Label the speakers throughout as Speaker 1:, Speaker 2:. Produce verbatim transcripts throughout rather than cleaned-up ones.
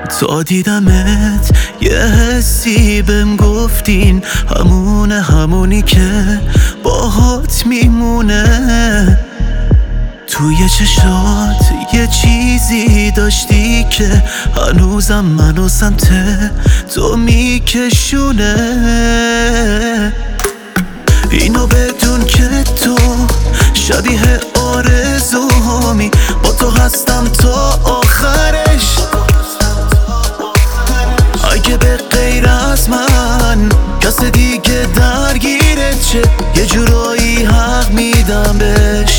Speaker 1: تا دیدمت یه حسی بهم گفتین همونه همونی که باهات میمونه. توی چشات یه چیزی داشتی که هنوزم منو سمت تو میکشونه. اینو بدون که تو شبیه آرزوهامی، با تو هستم تا آخرش. اگه به غیر از من کس دیگه درگیرت چه، یه جورایی حق میدم بهش.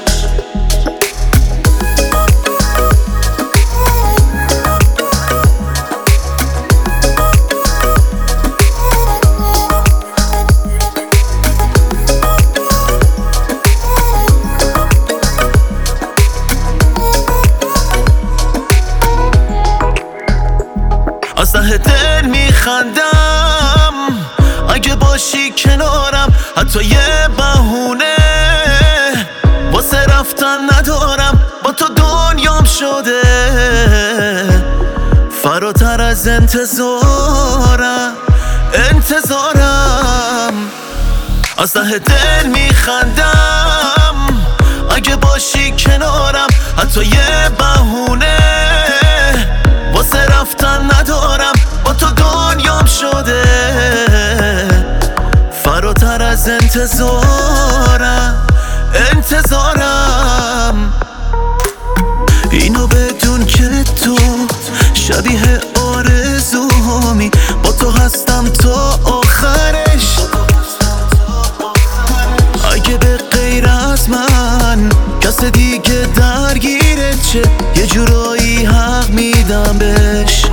Speaker 1: از ته دل میخندم اگه باشی کنارم، حتی یه بهونه واسه رفتن ندارم. با تو دنیام شده فراتر از انتظارم انتظارم از ته دل میخندم اگه باشی کنارم، حتی یه بهونه واسه رفتن ندارم. با تو دنیام شده فراتر از انتظارم انتظارم اینو بدون که تو شبیه آرزوهامی، با تو هستم تا آخرش. اگه به غیر از من کس دیگه درگیرت چه، یه جورایی حق میدم بهش.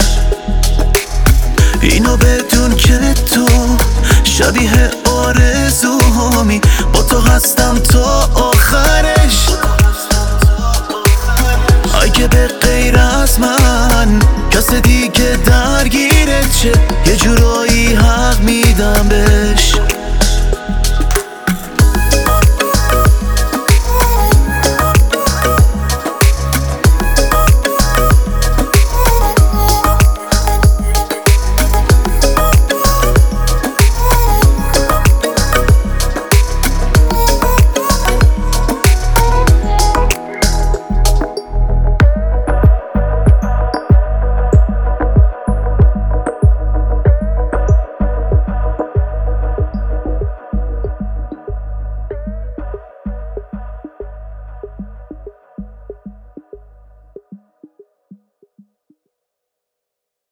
Speaker 1: اینو بدون که تو شبیه آرزوهامی، با تو هستم تا آخرش. اگه به غیر از من کس دیگه